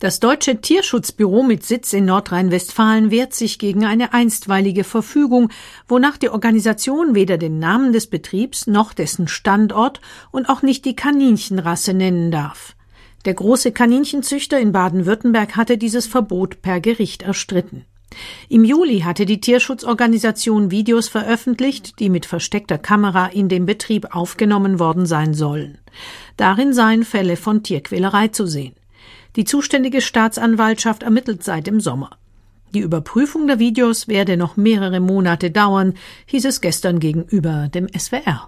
Das Deutsche Tierschutzbüro mit Sitz in Nordrhein-Westfalen wehrt sich gegen eine einstweilige Verfügung, wonach die Organisation weder den Namen des Betriebs noch dessen Standort und auch nicht die Kaninchenrasse nennen darf. Der große Kaninchenzüchter in Baden-Württemberg hatte dieses Verbot per Gericht erstritten. Im Juli hatte die Tierschutzorganisation Videos veröffentlicht, die mit versteckter Kamera in dem Betrieb aufgenommen worden sein sollen. Darin seien Fälle von Tierquälerei zu sehen. Die zuständige Staatsanwaltschaft ermittelt seit dem Sommer. Die Überprüfung der Videos werde noch mehrere Monate dauern, hieß es gestern gegenüber dem SWR.